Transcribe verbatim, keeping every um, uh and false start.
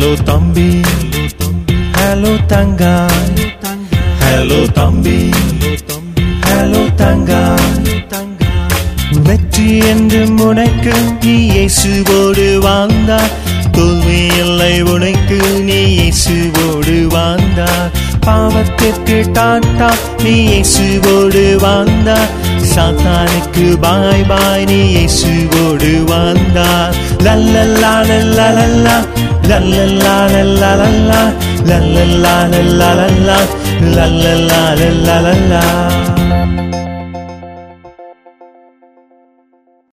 Hello தம்பி, hello தங்காய், hello தம்பி, hello தங்காய். வெற்றி என்று உனக்கு நீ இயேசுவோடு வாழ்ந்தார், தோல்வி இல்லை உனக்கு நீ இயேசுவோடு வாழ்ந்தார். பாவத்திற்கு டாட்டா நீ இயேசுவோடு வாழ்ந்தார், சாத்தானுக்கு பாய் பாய் நீ இயேசுவோடு வாழ்ந்தார். லல்லல்லா லல்லல்லா லல்லல்லா லல்லல்லா லல்லல்லா லல்லல்லா லல்லல்லா லல்லல்லா.